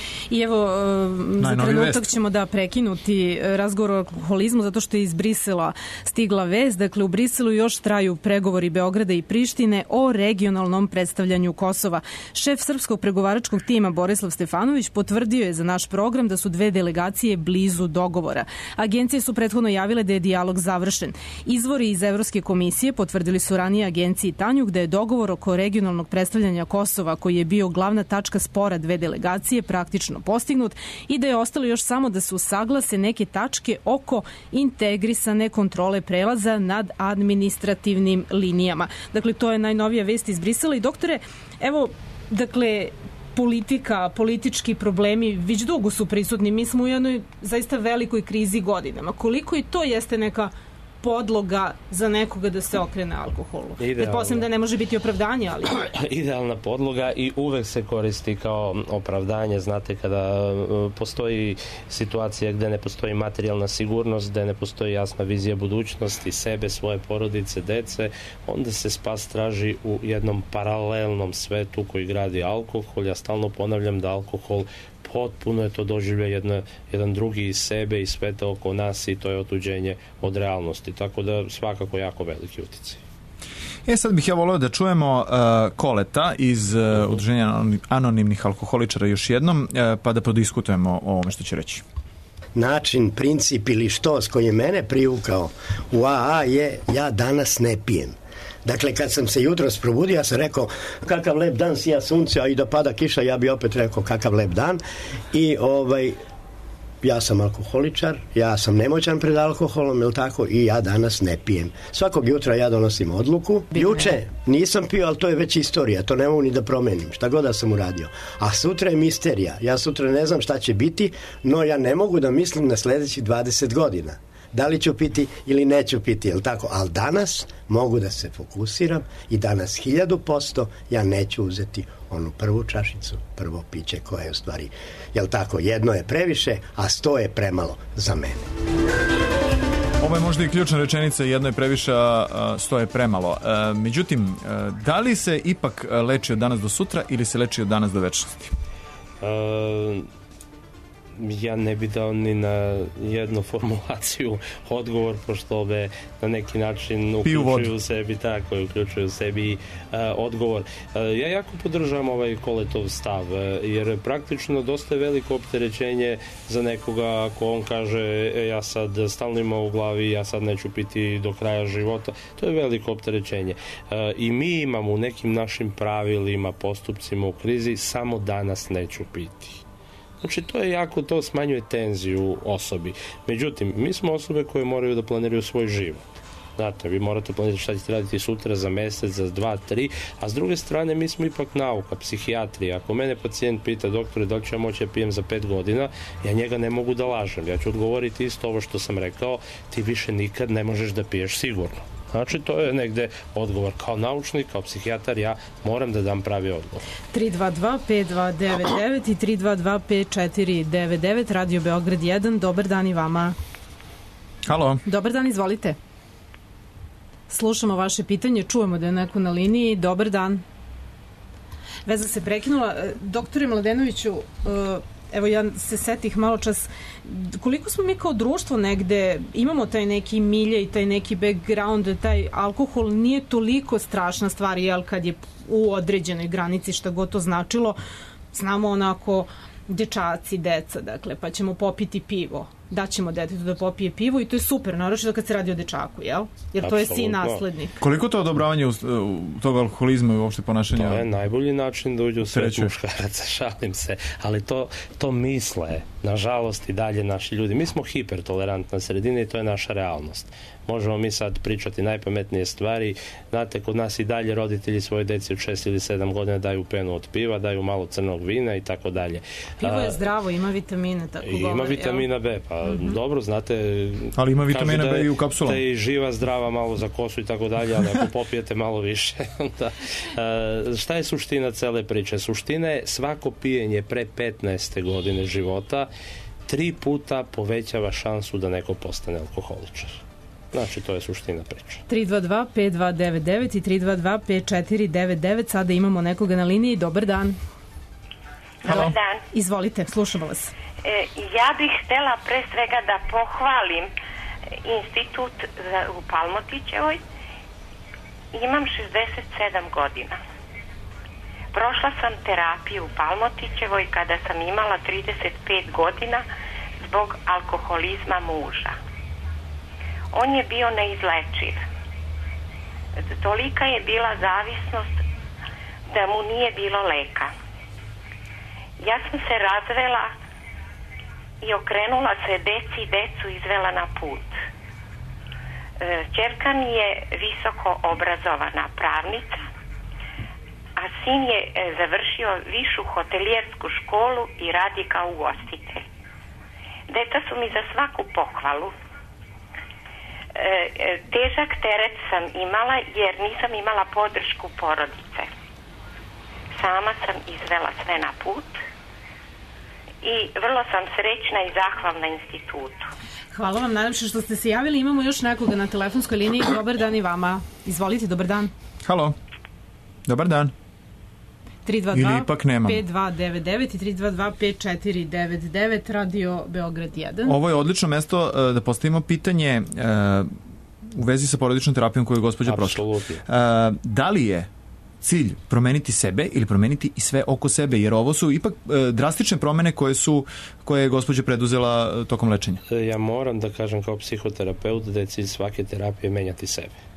I evo, za trenutak ćemo da prekinuti razgovor o alkoholizmu zato što je iz Brisela stigla vest. Dakle, u Briselu još traju pregovori Beograda i Prištine o regionalnom predstavljanju Kosova. Šef srpskog pregovaračkog tima Borislav Stefanović potvrdio je za naš program da su dve delegacije blizu dogovora. Agencije su prethodno javile da je dijalog završen. Izvori iz Evropske komisije potvrdili su ranije agenciji Tanjug da je dogovor oko regionalnog predstavljanja Kosova, koji je bio glavna tačka spora dve delegacije, praktično postignut i da je ostalo još samo da se usaglase neke tačke oko integrisane kontrole prelaza nad administrativnim linijama. Dakle, to je najnovija vest iz Brisela. I doktore, evo, dakle, politika, politički problemi već dugo su prisutni. Mi smo u jednoj zaista velikoj krizi godinama. Koliko i to jeste neka podloga za nekoga da se okrene alkoholu? Pretpostavljam da ne može biti opravdanje, ali... Idealna podloga i uvek se koristi kao opravdanje. Znate, kada postoji situacija gde ne postoji materijalna sigurnost, gde ne postoji jasna vizija budućnosti sebe, svoje porodice, dece, onda se spas traži u jednom paralelnom svetu koji gradi alkohol. Ja stalno ponavljam da alkohol potpuno je to doživlja jedna, jedan drugi iz sebe i sveta oko nas i to je otuđenje od realnosti. Tako da svakako jako veliki uticaj. E sad bih ja volio da čujemo uh, Koleta iz uh, Udruženja anonimnih alkoholičara još jednom, uh, pa da prodiskutujemo o ovome što će reći. Način, princip ili što s kojim mene privukao u A A je ja danas ne pijem. Dakle, kad sam se jutros probudio, ja sam rekao kakav lep dan, sija sunce, a i da pada kiša, ja bi opet rekao kakav lep dan. I ovaj, ja sam alkoholičar, ja sam nemoćan pred alkoholom, jel tako, i ja danas ne pijem. Svakog jutra ja donosim odluku. Juče nisam pio, ali to je već istorija, to ne mogu ni da promenim, šta god da sam uradio. A sutra je misterija, ja sutra ne znam šta će biti, no ja ne mogu da mislim na sledećih dvadeset godina. Da li ću piti ili neću piti, jel tako? Ali danas mogu da se fokusiram i danas hiljadu posto ja neću uzeti onu prvu čašicu, prvo piće koje je u stvari, jel tako, jedno je previše, a sto je premalo za mene. Ovo je možda i ključna rečenica, jedno je previše, a sto je premalo. E, međutim, da li se ipak leči od danas do sutra ili se leči od danas do večnosti? E... Ja ne bi dao ni na jednu formulaciju odgovor, pošto ove na neki način uključuju u sebi, tako je, uključuju u sebi uh, odgovor. Uh, ja jako podržavam ovaj Koletov stav, uh, jer praktično dosta je veliko opterećenje za nekoga ako on kaže e, ja sad stalno imam u glavi, ja sad neću piti do kraja života. To je veliko opterećenje. Uh, I mi imamo u nekim našim pravilima, postupcima u krizi, samo danas neću piti. Znači, to je jako, to smanjuje tenziju osobi. Međutim, mi smo osobe koje moraju da planiraju svoj život. Znate, vi morate planirati šta ćete raditi sutra, za mesec, za dva, tri, a s druge strane mi smo ipak nauka, psihijatrija. Ako mene pacijent pita, doktore, da li ću ja moći da pijem za pet godina, ja njega ne mogu da lažem. Ja ću odgovoriti isto ovo što sam rekao, ti više nikad ne možeš da piješ sigurno. Znači, to je negde odgovor. Kao naučnik, kao psihijatar, ja moram da dam pravi odgovor. tri dva dva pet dva devet devet i tri dva dva pet četiri devet devet, Radio Beograd jedan. Dobar dan i vama. Halo. Dobar dan, izvolite. Slušamo vaše pitanje, čujemo da je neko na liniji. Dobar dan. Veza se prekinula. Doktore Mladenoviću, evo ja se setih malo čas, koliko smo mi kao društvo negde, imamo taj neki milje i taj neki background, taj alkohol nije toliko strašna stvar, jel, kad je u određenoj granici, šta god to značilo, znamo onako dečaci, deca, dakle, pa ćemo popiti pivo. daćemo detetu da popije pivo i to je super, naročito kad se radi o dečaku, jel? Jer to je sin naslednik. Koliko to odobravanje u, u tog alkoholizma i uopšte ponašanja? To je najbolji način da uđe u svet muškaraca, šalim se, ali to, to misle, nažalost, i dalje naši ljudi. Mi smo hipertolerantna sredina i to je naša realnost. Možemo mi sad pričati najpametnije stvari. Znate, kod nas i dalje roditelji svoje deci od šest ili sedam godina daju penu od piva, daju malo crnog vina i tako dalje. Pivo je zdravo, ima vitamine, tako govore. Ima vitamina B, pa mm-hmm. dobro, znate... Ali ima vitamina B i u kapsulama. Da je i živa, zdrava, malo za kosu i tako dalje, ali ako popijete malo više, onda... Šta je suština cele priče? Suština je svako pijenje pre petnaeste godine života tri puta povećava šansu da neko postane alkoholičar. Znači, to je suština priče. tri dva dva pet dva devet devet i tri dva dva pet četiri devet devet. Sada imamo nekoga na liniji. Dobar dan. Dobar dan. Izvolite, slušamo vas. E, ja bih htela pre svega da pohvalim institut za, u Palmotićevoj. Imam šezdeset sedam godina. Prošla sam terapiju u Palmotićevoj kada sam imala trideset pet godina zbog alkoholizma muža. On je bio neizlečiv. Tolika je bila zavisnost da mu nije bilo leka. Ja sam se razvela i okrenula se deci i decu izvela na put. Ćerka mi je visoko obrazovana pravnica, a sin je završio višu hotelijersku školu i radi kao ugostitelj. Deca su mi za svaku pohvalu. Težak teret sam imala jer nisam imala podršku porodice. Sama sam izvela sve na put i vrlo sam srećna i zahvalna institutu. Hvala vam najlepše što ste se javili. Imamo još nekoga na telefonskoj liniji. Dobar dan i vama. Izvolite, dobar dan. Halo. Dobar dan. tri dva dva pet dva devet devet i tri dva dva pet četiri devet devet, Radio Beograd jedan. Ovo je odlično mesto uh, da postavimo pitanje uh, u vezi sa porodičnom terapijom koju je gospođa prošla. Uh, da li je cilj promeniti sebe ili promeniti i sve oko sebe, jer ovo su ipak uh, drastične promene koje su koje je gospođa preduzela uh, tokom lečenja. Ja moram da kažem kao psihoterapeut da je cilj svake terapije menjati sebe.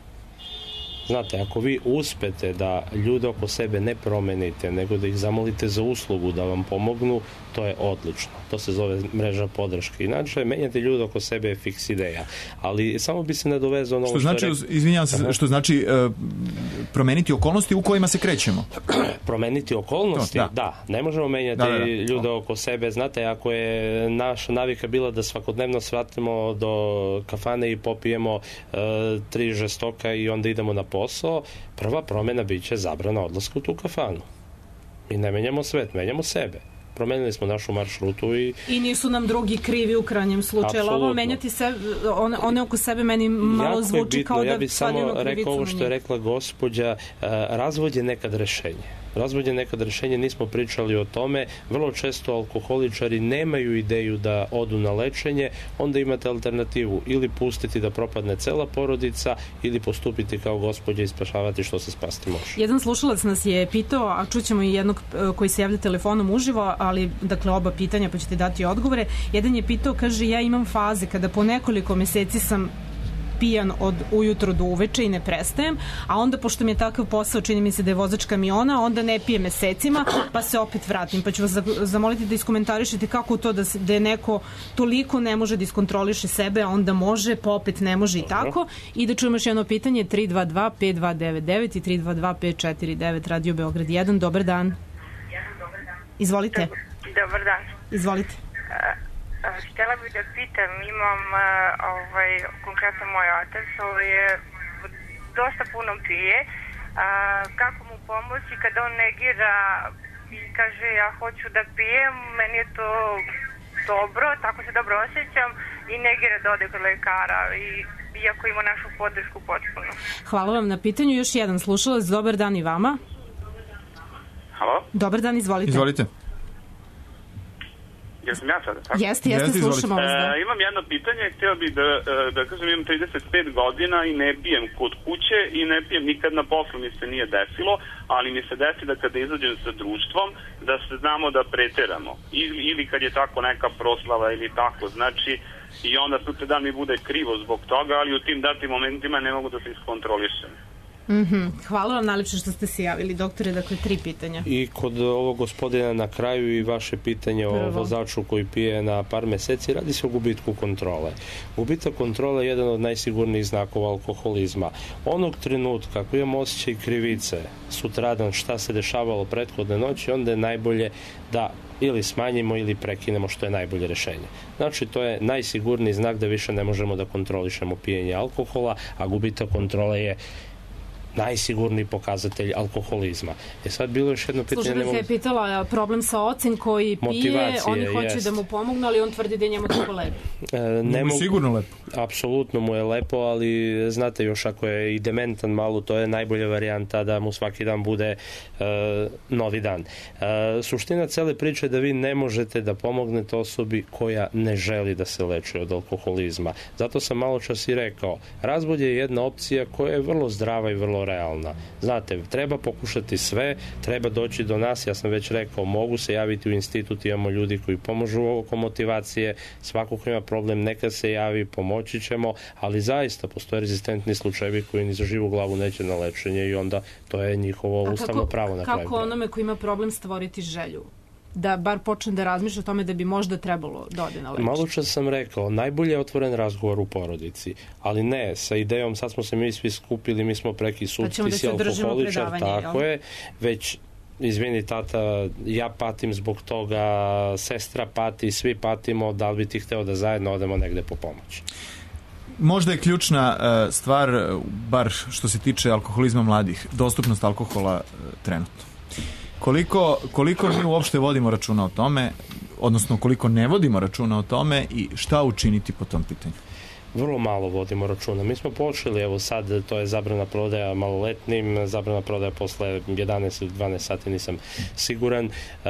Znate, ako vi uspete da ljude oko sebe ne promenite, nego da ih zamolite za uslugu da vam pomognu, to je odlično. To se zove mreža podrške. Inače, menjati ljude oko sebe je fiks ideja. Ali samo bi se nadovezao na ovo što, što znači, je... Izvinjavam se, Aha. što znači uh, promeniti okolnosti u kojima se krećemo. Promeniti okolnosti? To, da. da. Ne možemo menjati da, da, da. ljude oko sebe. Znate, ako je naša navika bila da svakodnevno svatimo do kafane i popijemo uh, tri žestoka i onda idemo na posao, prva promjena bit će zabrana odlaska u tu kafanu. Mi ne menjamo svet, menjamo sebe. Promenili smo našu maršrutu i... I nisu nam drugi krivi u krajnjem slučaju. Ovo menjati se, one, one oko sebe meni malo jako zvuči kao da... Ja bih samo rekao ovo što je rekla gospođa, razvod je nekad rešenje. Razvod je nekad rešenje, nismo pričali o tome. Vrlo često alkoholičari nemaju ideju da odu na lečenje, onda imate alternativu ili pustiti da propadne cela porodica ili postupiti kao gospođa i spašavati što se spasti može. Jedan slušalac nas je pitao, a čućemo i jednog koji se javlja telefonom uživo, ali dakle oba pitanja pa ćete dati odgovore. Jedan je pitao, kaže, ja imam faze kada po nekoliko meseci sam pijan od ujutro do uveče i ne prestajem, a onda pošto mi je takav posao, čini mi se da je vozač kamiona, onda ne pije mesecima, pa se opet vratim. Pa ću vas zamoliti da iskomentarišete kako to da, se, da je neko toliko ne može da iskontroliše sebe, a onda može, pa opet ne može i tako. I da čujemo još jedno pitanje, tri dva dva pet dva devet devet i tri dva dva pet četiri devet, Radio Beograd jedan. Dobar dan. Izvolite. Dobar dan. Izvolite. Htjela bih da pitam, imam ovaj, konkretno moj otac, ovaj, je dosta puno pije, a, kako mu pomoći kada on negira i kaže ja hoću da pijem, meni je to dobro, tako se dobro osjećam i negira da ode kod lekara i iako ima našu podršku potpuno. Hvala vam na pitanju. Još jedan slušalac, dobar dan i vama. Halo? Dobar dan, izvolite. Izvolite. Jesam ja sada, tako? Jeste, jeste, slušamo vas, da. E, imam jedno pitanje, htio bih da, da kažem, imam trideset pet godina i ne pijem kod kuće i ne pijem nikad na poslu, mi se nije desilo, ali mi se desi da kada izađem sa društvom, da se znamo da preteramo. Ili, ili kad je tako neka proslava ili tako, znači, i onda sutra dan mi bude krivo zbog toga, ali u tim datim momentima ne mogu da se iskontrolišem. Mm-hmm. Hvala vam najlepše što ste se javili, doktore, dakle tri pitanja. I kod ovog gospodina na kraju i vaše pitanje Prvo. o vozaču koji pije na par meseci, radi se o gubitku kontrole. Gubitak kontrole je jedan od najsigurnijih znakova alkoholizma. Onog trenutka ako imamo osjećaj krivice, sutradan šta se dešavalo prethodne noći, onda je najbolje da ili smanjimo ili prekinemo, što je najbolje rešenje. Znači, to je najsigurniji znak da više ne možemo da kontrolišemo pijenje alkohola, a gubitak kontrole je najsigurniji pokazatelj alkoholizma. E sad bilo još jedno pitanje... Slušajte, je pitala problem sa ocem koji pije, oni hoće jest. da mu pomognu, ali on tvrdi da je njemu tako lepo. E, ne mogu, sigurno lepo. Apsolutno mu je lepo, ali znate još ako je i dementan malo, to je najbolja varijanta da mu svaki dan bude e, novi dan. E, suština cele priče je da vi ne možete da pomognete osobi koja ne želi da se leči od alkoholizma. Zato sam malo čas i rekao, razbolje je jedna opcija koja je vrlo zdrava i vrlo realna. Znate, treba pokušati sve, treba doći do nas, ja sam već rekao, mogu se javiti u institut, imamo ljudi koji pomožu oko motivacije, svako ko ima problem, neka se javi, pomoći ćemo, ali zaista postoje rezistentni slučajevi koji ni za živu glavu neće na lečenje i onda to je njihovo A ustavno kako, pravo na kraju. Kako onome koji ima problem stvoriti želju? Da bar počne da razmišlja o tome da bi možda trebalo da ode na lečenje. Malo čas sam rekao, najbolje je otvoren razgovor u porodici, ali ne sa idejom sad smo se mi svi skupili, mi smo preki sudci, da si alkoholičar, tako je, već izvini tata, ja patim zbog toga, sestra pati, svi patimo, da li bi ti hteo da zajedno odemo negde po pomoć? Možda je ključna uh, stvar, bar što se tiče alkoholizma mladih, dostupnost alkohola uh, trenutno. Koliko, koliko mi uopšte vodimo računa o tome, odnosno koliko ne vodimo računa o tome i šta učiniti po tom pitanju? Vrlo malo vodimo računa. Mi smo počeli, evo sad, to je zabrana prodaja maloletnim, zabrana prodaja posle jedanaest ili dvanaest sati, nisam siguran,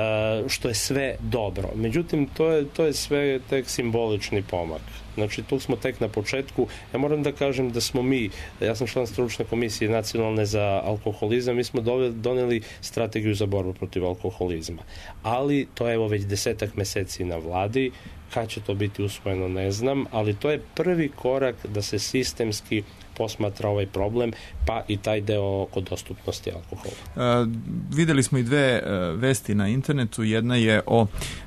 što je sve dobro. Međutim, to je, to je sve tek simbolični pomak. Znači, tu smo tek na početku. Ja moram da kažem da smo mi, ja sam član stručne komisije nacionalne za alkoholizam, mi smo doneli strategiju za borbu protiv alkoholizma. Ali to je evo već desetak meseci na vladi. Kad će to biti usvojeno, ne znam, ali to je prvi korak da se sistemski posmatra ovaj problem, pa i taj deo oko dostupnosti alkohola. Uh, videli smo i dve uh, vesti na internetu. Jedna je o uh,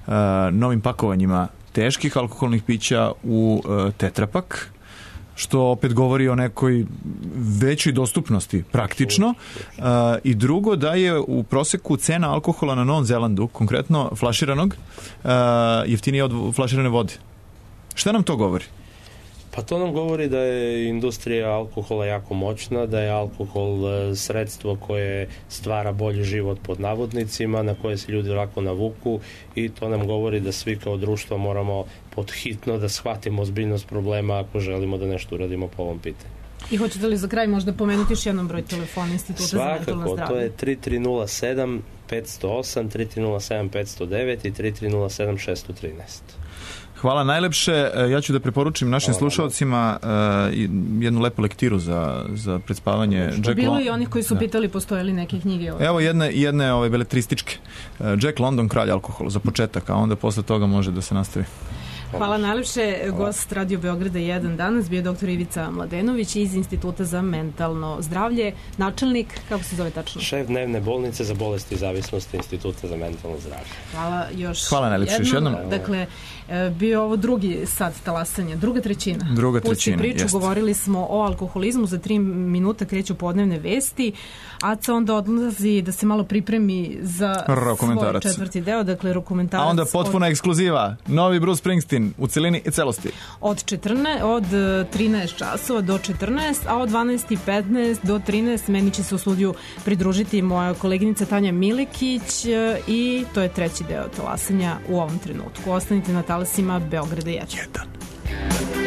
novim pakovanjima teških alkoholnih pića u uh, tetrapak, što opet govori o nekoj većoj dostupnosti praktično. Uh, I drugo, da je u proseku cena alkohola na Novom Zelandu, konkretno flaširanog, uh, jeftinije od flaširane vode. Šta nam to govori? Pa to nam govori da je industrija alkohola jako moćna, da je alkohol sredstvo koje stvara bolji život pod navodnicima, na koje se ljudi lako navuku, i to nam govori da svi kao društvo moramo podhitno da shvatimo ozbiljnost problema ako želimo da nešto uradimo po ovom pitanju. I hoćete li za kraj možda pomenuti još jednom broj telefona Instituta Svakako, za mentalno zdravlje? Svakako, to je tri tri nula sedam pet nula osam, tri tri nula sedam pet nula devet i tri tri nula sedam šest jedan tri. Hvala najlepše. Ja ću da preporučim našim Hvala slušalcima uh, jednu lepu lektiru za, za predspavanje. Jack Bilo Lon- i oni koji su da. pitali postoje li neke knjige ovdje. Evo jedne, jedne ove beletrističke. Uh, Jack London, kralj alkohola, za početak, a onda posle toga može da se nastavi. Hvala najlepše. Gost Radio Beograda jedan danas bio doktor Ivica Mladenović iz Instituta za mentalno zdravlje. Načelnik, kako se zove tačno? Šef dnevne bolnice za bolesti i zavisnosti Instituta za mentalno zdravlje. Hvala još Hvala najlepše još jednom. Dakle, bio ovo drugi sat talasanja, druga trećina. Druga trećina, Pusti priču, jest. Govorili smo o alkoholizmu, za tri minuta kreću podnevne vesti, Aca onda odlazi da se malo pripremi za svoj četvrti deo, dakle Rokomentarac. A onda potpuna od... ekskluziva, novi Bruce Springsteen u celini i celosti. Od, četrnaest, od trinaest časova do četrnaest, a od dvanaest i petnaest do trinaest meni će se u studiju pridružiti moja koleginica Tanja Milekić i to je treći deo talasanja u ovom trenutku. Ostanite na talasima Beograda jedan. jedan.